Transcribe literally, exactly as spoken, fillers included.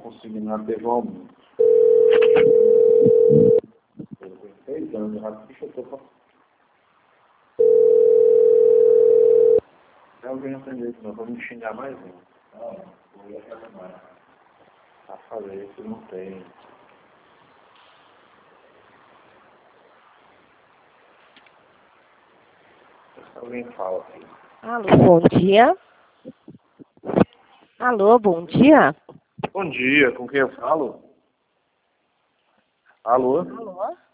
consignado teve um aumento. Eu tenho seis anos, errado, bicho, eu tô pra... Se alguém atender isso, não, vamos me xingar mais um. Não, vou ir até mais. A fazer isso não tem. Se alguém fala aqui. Alô, bom dia. Alô, bom dia. Bom dia, com quem eu falo? Alô? Alô?